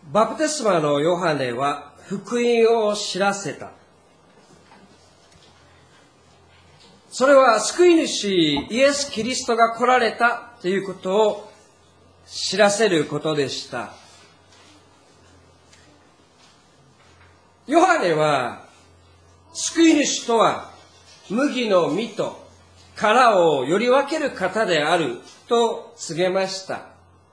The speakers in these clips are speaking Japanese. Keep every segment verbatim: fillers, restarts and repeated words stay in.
バプテスマのヨハネは福音を知らせた。それは救い主イエス・キリストが来られたということを知らせることでした。ヨハネは救い主とは麦の実と殻をより分ける方であると告げました。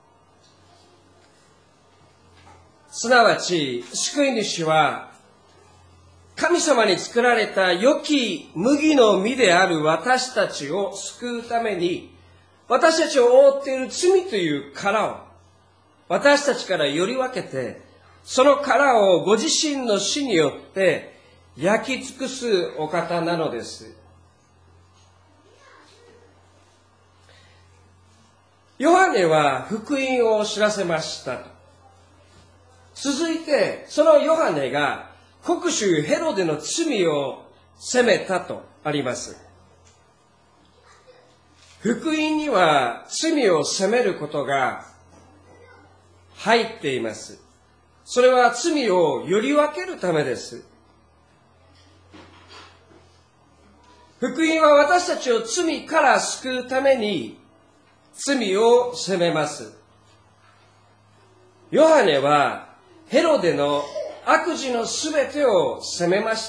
すなわち救い主は神様に作られた良き麦の実である私たちを救うために、私たちを覆っている罪という殻を私たちからより分けて、その殻をご自身の死によって焼き尽くすお方なのです。ヨハネは福音を知らせましたと。続いて、そのヨハネが国主ヘロデの罪を責めたとあります。福音には罪を責めることが入っています。それは罪をより分けるためです。福音は私たちを罪から救うために罪を責めます。ヨハネはヘロデの悪事のすべてを責めました。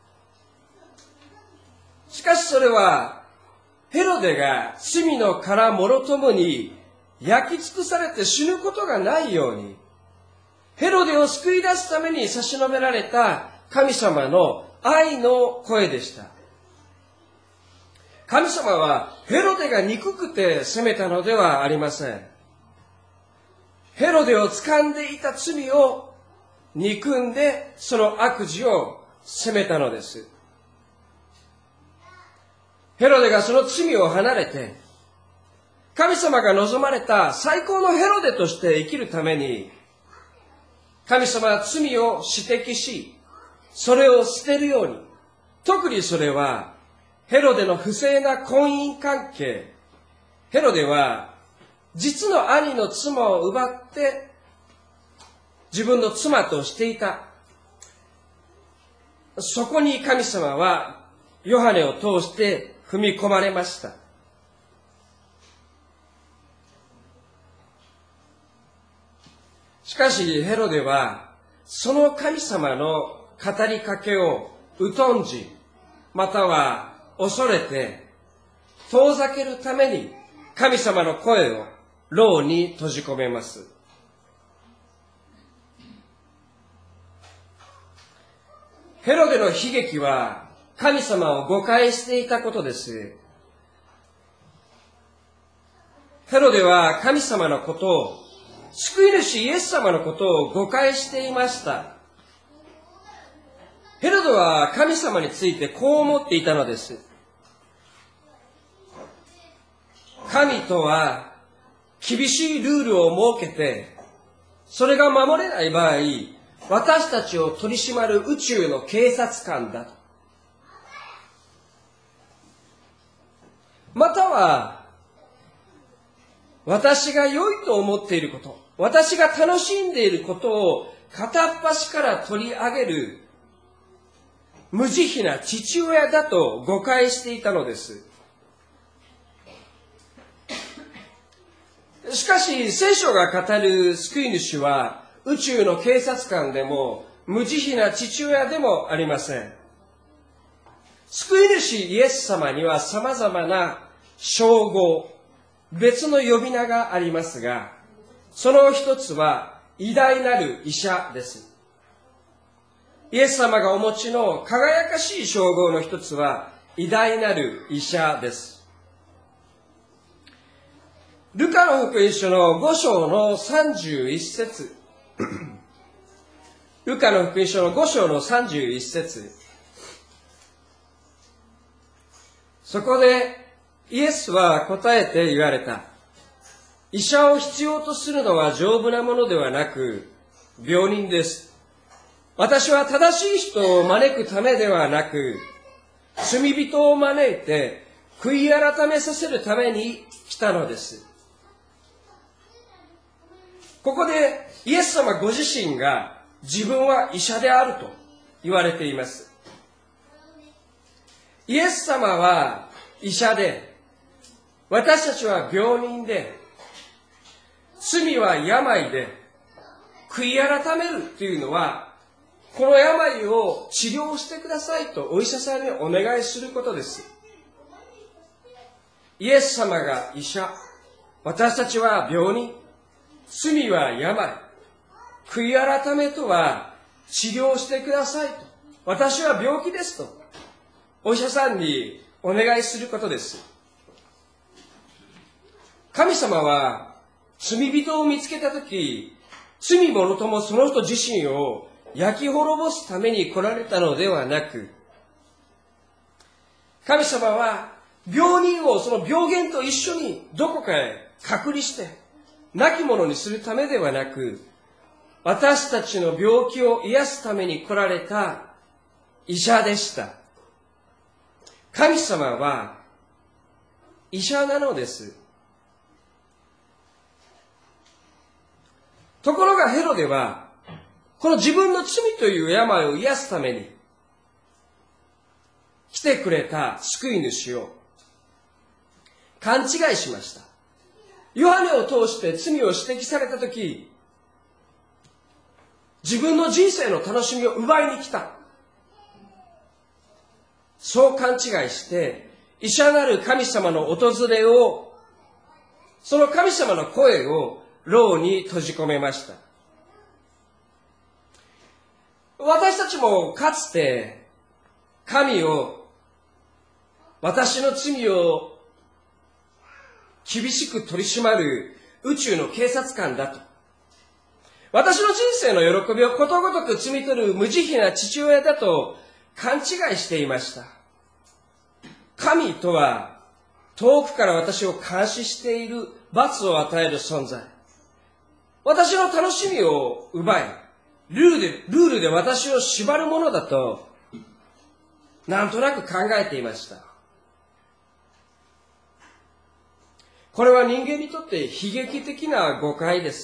しかしそれはヘロデが罪の殻もろともに焼き尽くされて死ぬことがないように、ヘロデを救い出すために差し伸べられた神様の愛の声でした。神様はヘロデが憎くて責めたのではありません。ヘロデを掴んでいた罪を憎んでその悪事を責めたのです。ヘロデがその罪を離れて、神様が望まれた最高のヘロデとして生きるために、神様は罪を指摘し、それを捨てるように、特にそれはヘロデの不正な婚姻関係、ヘロデは実の兄の妻を奪って自分の妻としていた。そこに神様はヨハネを通して踏み込まれました。しかしヘロデはその神様の語りかけを疎んじ、または恐れて遠ざけるために神様の声を牢に閉じ込めます。ヘロデの悲劇は神様を誤解していたことです。ヘロデは神様のことを、救い主イエス様のことを誤解していました。ヘロデは神様についてこう思っていたのです。神とは厳しいルールを設けて、それが守れない場合、私たちを取り締まる宇宙の警察官だと。または、私が良いと思っていること、私が楽しんでいることを片っ端から取り上げる無慈悲な父親だと誤解していたのです。しかし、聖書が語る救い主は宇宙の警察官でも無慈悲な父親でもありません。救い主イエス様には様々な称号、別の呼び名がありますが、その一つは偉大なる医者です。イエス様がお持ちの輝かしい称号の一つは偉大なる医者です。ルカの福音書のご章のさんじゅういち節ルカの福音書のご章のさんじゅういち節、そこでイエスは答えて言われた。医者を必要とするのは丈夫なものではなく病人です。私は正しい人を招くためではなく、罪人を招いて悔い改めさせるために来たのです。 ここでイエス様ご自身が自分は医者であると言われています。イエス様は医者で、私たちは病人で、罪は病で、悔い改めるというのは、この病を治療してくださいとお医者さんにお願いすることです。イエス様が医者、私たちは病人、罪は病、悔い改めとは治療してくださいと、私は病気ですと、お医者さんにお願いすることです。神様は罪人を見つけたとき、罪者ともその人自身を焼き滅ぼすために来られたのではなく、神様は病人をその病原と一緒にどこかへ隔離して亡き者にするためではなく、私たちの病気を癒すために来られた医者でした。神様は医者なのです。ところがヘロデはこの自分の罪という病を癒すために来てくれた救い主を勘違いしました。ヨハネを通して罪を指摘されたとき、自分の人生の楽しみを奪いに来た。そう勘違いして、医者なる神様の訪れを、その神様の声を牢に閉じ込めました。私たちもかつて神を、私の罪を厳しく取り締まる宇宙の警察官だと、私の人生の喜びをことごとく摘み取る無慈悲な父親だと勘違いしていました。神とは遠くから私を監視している、罰を与える存在。私の楽しみを奪い、ルールで、ルールで私を縛るものだと、なんとなく考えていました。これは人間にとって悲劇的な誤解です。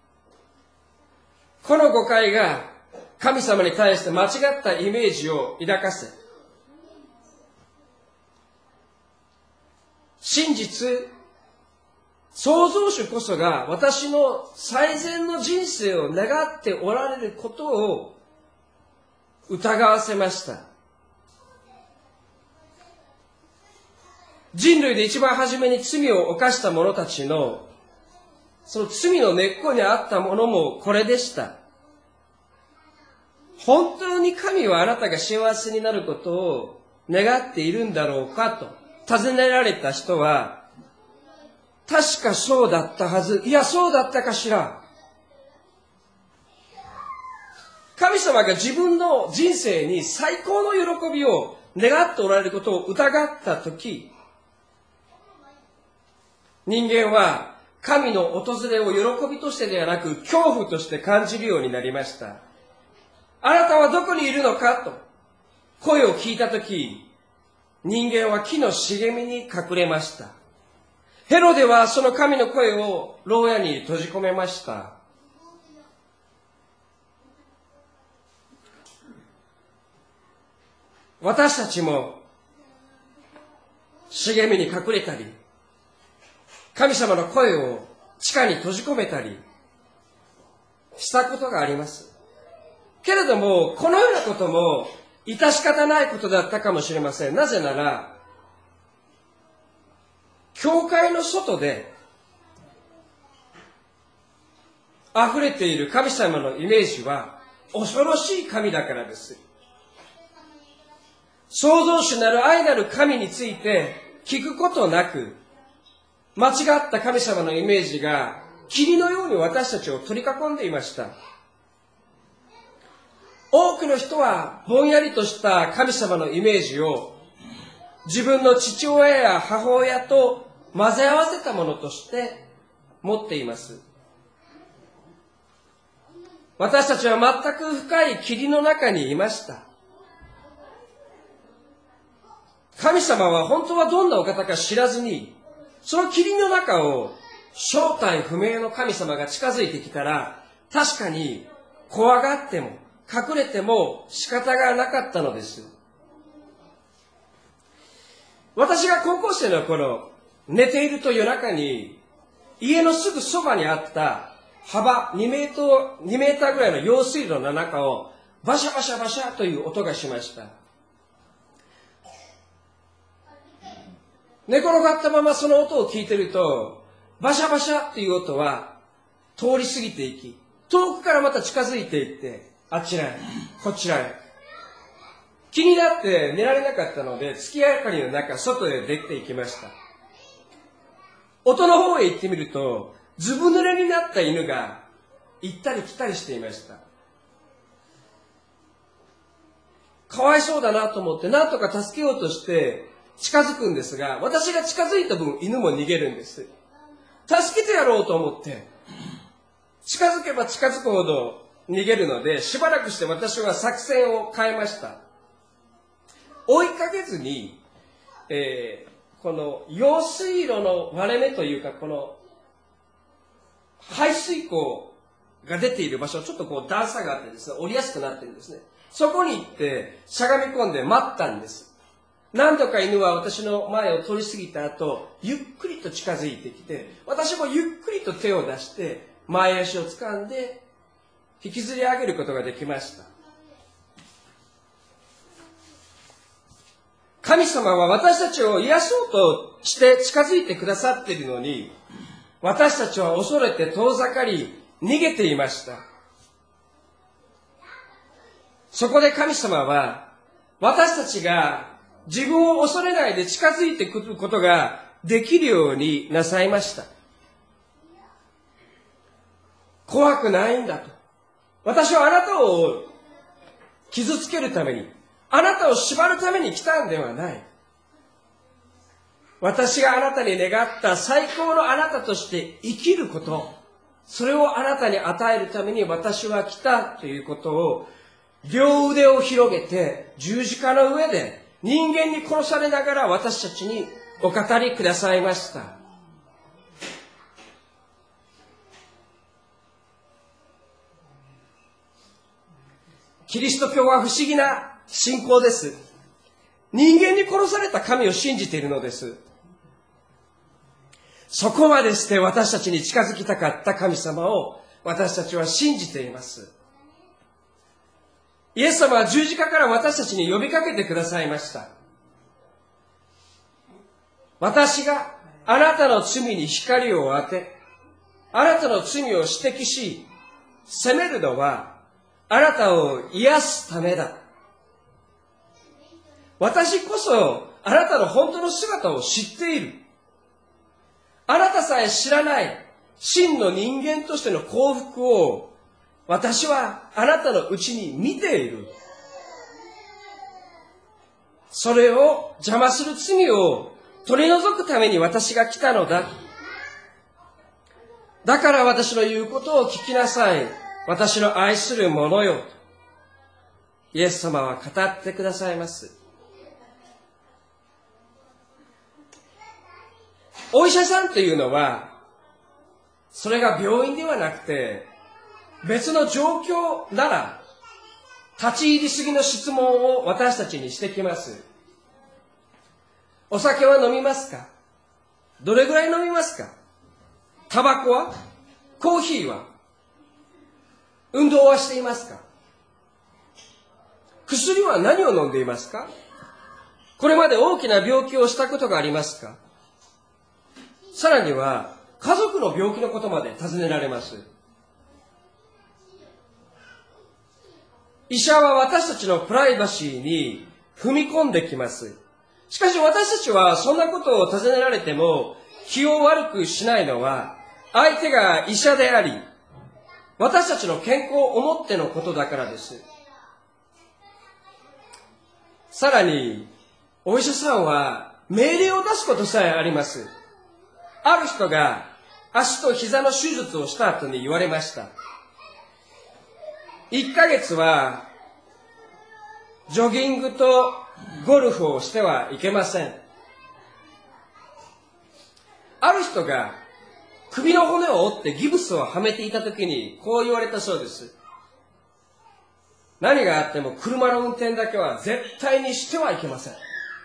この誤解が神様に対して間違ったイメージを抱かせ、真実、創造主こそが私の最善の人生を願っておられることを疑わせました。人類で一番初めに罪を犯した者たちのその罪の根っこにあったものもこれでした。本当に神はあなたが幸せになることを願っているんだろうかと尋ねられた人は、確かそうだったはず。いや、そうだったかしら。神様が自分の人生に最高の喜びを願っておられることを疑ったとき、人間は神の訪れを喜びとしてではなく恐怖として感じるようになりました。あなたはどこにいるのかと声を聞いたとき、人間は木の茂みに隠れました。ヘロデはその神の声を牢屋に閉じ込めました。私たちも茂みに隠れたり、神様の声を地下に閉じ込めたりしたことがあります。けれども、このようなことも致し方ないことだったかもしれません。なぜなら、教会の外で溢れている神様のイメージは恐ろしい神だからです。創造主なる愛なる神について聞くことなく、間違った神様のイメージが霧のように私たちを取り囲んでいました。多くの人はぼんやりとした神様のイメージを自分の父親や母親と混ぜ合わせたものとして持っています。私たちは全く深い霧の中にいました。神様は本当はどんなお方か知らずに、その霧の中を正体不明の神様が近づいてきたら、確かに怖がっても隠れても仕方がなかったのです。私が高校生の頃、寝ていると夜中に家のすぐそばにあった幅にメートル、にメーターぐらいの用水路の中をバシャバシャバシャという音がしました。寝転がったままその音を聞いていると、バシャバシャっていう音は通り過ぎていき、遠くからまた近づいていって、あちらへ、こちらへ。気になって寝られなかったので、月明かりの中、外へ出て行きました。音の方へ行ってみると、ずぶ濡れになった犬が行ったり来たりしていました。かわいそうだなと思って、なんとか助けようとして近づくんですが、私が近づいた分、犬も逃げるんです。助けてやろうと思って、近づけば近づくほど逃げるので、しばらくして私は作戦を変えました。追いかけずに、えー、この用水路の割れ目というか、この排水溝が出ている場所、ちょっとこう段差があってですね、降りやすくなってるんですね。そこに行ってしゃがみ込んで待ったんです。何度か犬は私の前を通り過ぎた後、ゆっくりと近づいてきて、私もゆっくりと手を出して前足を掴んで引きずり上げることができました。神様は私たちを癒そうとして近づいてくださっているのに、私たちは恐れて遠ざかり逃げていました。そこで神様は私たちが自分を恐れないで近づいてくることができるようになさいました。怖くないんだと。私はあなたを傷つけるために、あなたを縛るために来たんではない。私があなたに願った最高のあなたとして生きること、それをあなたに与えるために私は来たということを、両腕を広げて十字架の上で人間に殺されながら私たちにお語りくださいました。キリスト教は不思議な信仰です。人間に殺された神を信じているのです。そこまでして私たちに近づきたかった神様を私たちは信じています。イエス様は十字架から私たちに呼びかけてくださいました。私があなたの罪に光を当て、あなたの罪を指摘し、責めるのはあなたを癒すためだ。私こそあなたの本当の姿を知っている。あなたさえ知らない真の人間としての幸福を私はあなたのうちに見ている。それを邪魔する罪を取り除くために私が来たのだ。だから私の言うことを聞きなさい。私の愛する者よ。イエス様は語ってくださいます。お医者さんというのは、それが病院ではなくて、別の状況なら、立ち入りすぎの質問を私たちにしてきます。お酒は飲みますか？どれぐらい飲みますか？タバコは？コーヒーは？運動はしていますか？薬は何を飲んでいますか？これまで大きな病気をしたことがありますか？さらには、家族の病気のことまで尋ねられます。医者は私たちのプライバシーに踏み込んできます。しかし私たちはそんなことを尋ねられても気を悪くしないのは、相手が医者であり、私たちの健康を思ってのことだからです。さらに、お医者さんは命令を出すことさえあります。ある人が足と膝の手術をした後に言われました。いっかげつはジョギングとゴルフをしてはいけません。ある人が首の骨を折ってギブスをはめていたときにこう言われたそうです。何があっても車の運転だけは絶対にしてはいけません。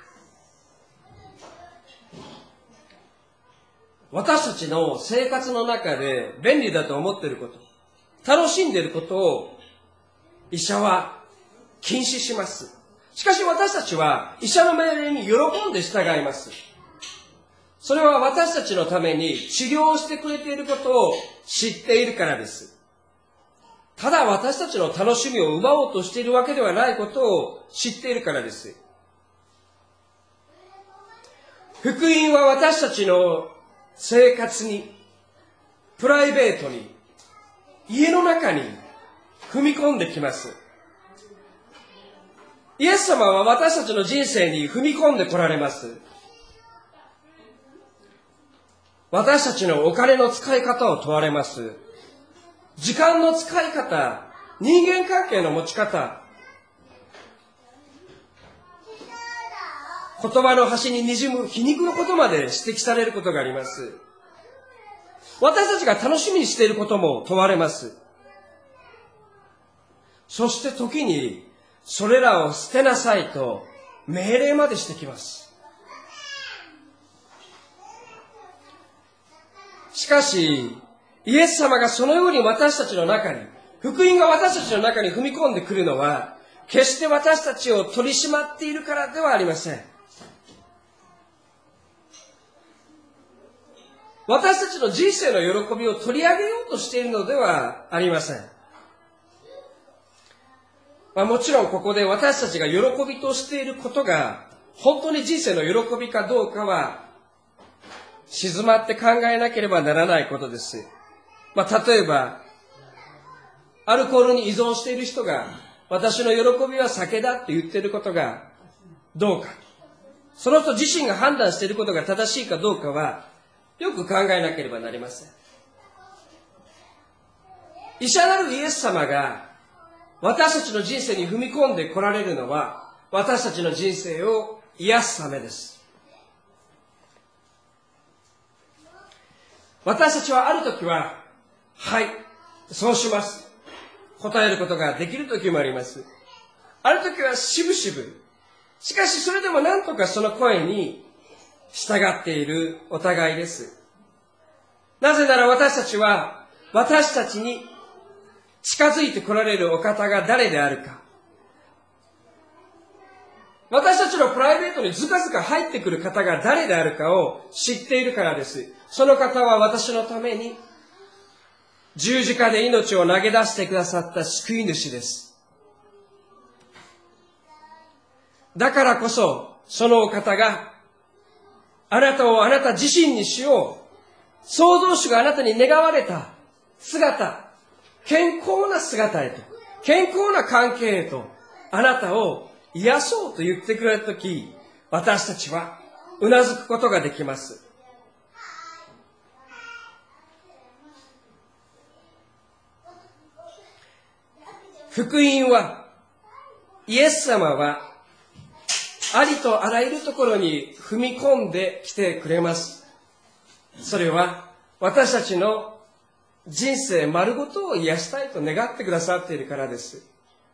私たちの生活の中で便利だと思っていること、楽しんでいることを医者は禁止します。しかし私たちは医者の命令に喜んで従います。それは私たちのために治療をしてくれていることを知っているからです。ただ私たちの楽しみを奪おうとしているわけではないことを知っているからです。福音は私たちの生活に、プライベートに、家の中に踏み込んできます。イエス様は私たちの人生に踏み込んで来られます。私たちのお金の使い方を問われます。時間の使い方、人間関係の持ち方、言葉の端に滲む皮肉のことまで指摘されることがあります。私たちが楽しみにしていることも問われます。そして時にそれらを捨てなさいと命令までしてきます。しかし、イエス様がそのように私たちの中に、福音が私たちの中に踏み込んでくるのは、決して私たちを取り締まっているからではありません。私たちの人生の喜びを取り上げようとしているのではありません。まあ、もちろんここで私たちが喜びとしていることが、本当に人生の喜びかどうかは、静まって考えなければならないことです。まあ、例えば、アルコールに依存している人が、私の喜びは酒だって言っていることがどうか。その人自身が判断していることが正しいかどうかは、よく考えなければなりません。医者なるイエス様が、私たちの人生に踏み込んで来られるのは、私たちの人生を癒すためです。私たちはあるときは、はい、そうします。答えることができるときもあります。あるときはしぶしぶ。しかしそれでも何とかその声に従っているお互いです。なぜなら私たちは、私たちに近づいて来られるお方が誰であるか。私たちのプライベートにずかずか入ってくる方が誰であるかを知っているからです。その方は私のために十字架で命を投げ出してくださった救い主です。だからこそ、そのお方があなたをあなた自身にしよう。創造主があなたに願われた姿、健康な姿へと、健康な関係へと、あなたを癒そうと言ってくれたとき、私たちはうなずくことができます。福音は、イエス様は、ありとあらゆるところに踏み込んできてくれます。それは、私たちの人生丸ごとを癒したいと願ってくださっているからです。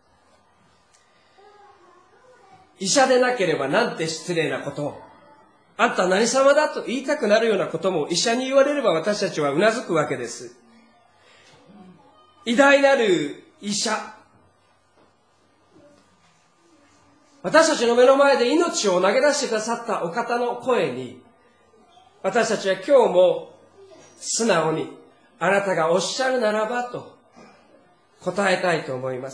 医者でなければなんて失礼なことを、あんた何様だと言いたくなるようなことも医者に言われれば私たちはうなずくわけです。偉大なる医者、私たちの目の前で命を投げ出してくださったお方の声に、私たちは今日も素直にあなたがおっしゃるならばと答えたいと思います。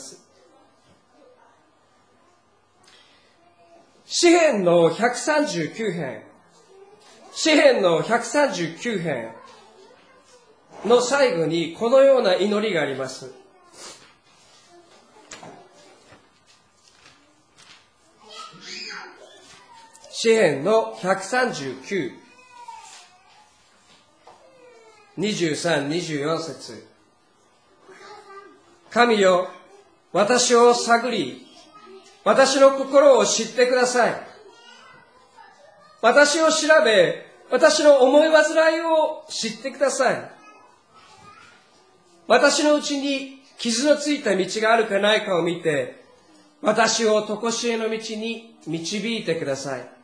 詩編のひゃくさんじゅうきゅう編、詩編のひゃくさんじゅうきゅう編の最後にこのような祈りがあります。詩編のひゃくさんじゅうきゅう、にじゅうさん、にじゅうよん節。神よ、私を探り、私の心を知ってください。私を調べ、私の思い煩いを知ってください。 私のうちに傷のついた道があるかないかを見て、私を常しえの道に導いてください。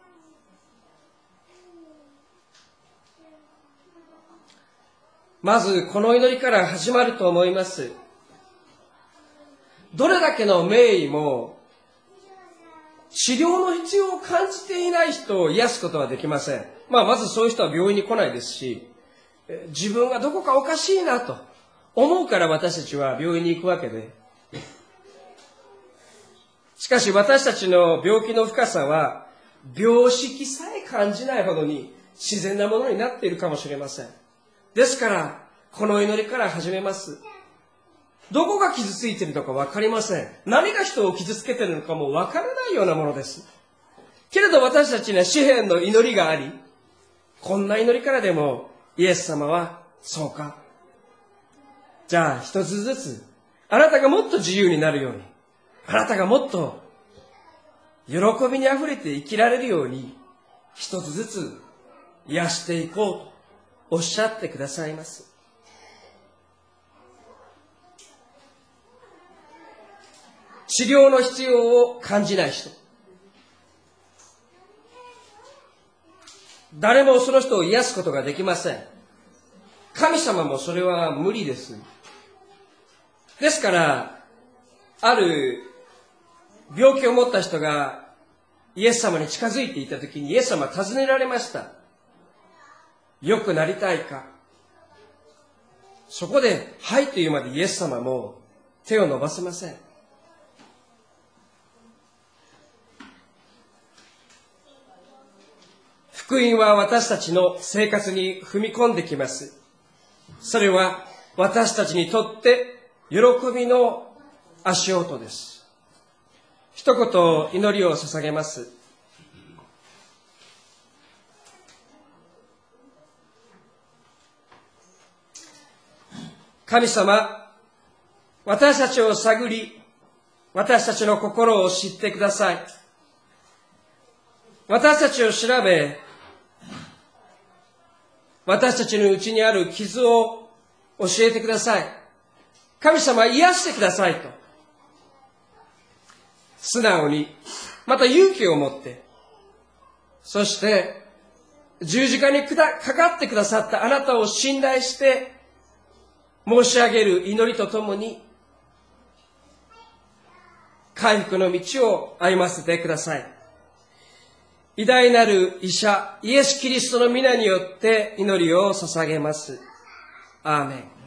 まず、この祈りから始まると思います。どれだけの名医も、治療の必要を感じていない人を癒すことはできません。まあ、まずそういう人は病院に来ないですし、自分がどこかおかしいなと思うから私たちは病院に行くわけで。しかし私たちの病気の深さは、病識さえ感じないほどに自然なものになっているかもしれません。ですから、この祈りから始めます。どこが傷ついているのかわかりません。何が人を傷つけているのかもわからないようなものです。けれど私たちには詩篇の祈りがあり、こんな祈りからでもイエス様はそうか。じゃあ一つずつ、あなたがもっと自由になるように、あなたがもっと喜びにあふれて生きられるように、一つずつ癒していこうとおっしゃってくださいます。治療の必要を感じない人。誰もその人を癒すことができません。神様もそれは無理です。ですから、ある病気を持った人がイエス様に近づいていたときにイエス様は尋ねられました。良くなりたいか。そこで、はいというまでイエス様も手を伸ばせません。福音は私たちの生活に踏み込んできます。それは私たちにとって喜びの足音です。一言祈りを捧げます。神様、私たちを探り、私たちの心を知ってください。私たちを調べ、私たちのうちにある傷を教えてください。神様、癒してくださいと。素直に、また勇気を持って、そして十字架にかかってくださったあなたを信頼して申し上げる祈りとともに、回復の道を歩ませてください。偉大なる医者、イエス・キリストの皆によって祈りを捧げます。アーメン。